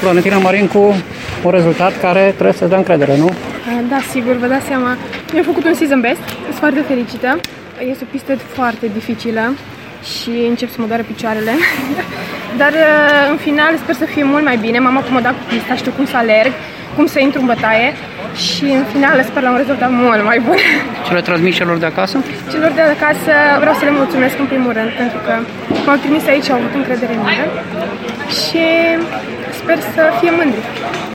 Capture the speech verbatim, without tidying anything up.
Florentina Marin cu un rezultat care trebuie să-ți dea încredere, nu? Da, sigur, vă dați seama. Mi-am făcut un season best, sunt foarte fericită. Este o pistă foarte dificilă și încep să mă doare picioarele. Dar în final sper să fie mult mai bine. M-am acomodat cu pista, știu cum să alerg, cum să intru în bătaie și în final sper la un rezultat mult mai bun. Ce le transmiți celor de acasă? Celor de acasă vreau să le mulțumesc în primul rând pentru că m-au trimis aici și au avut încredere în mine și sper să fie mândri.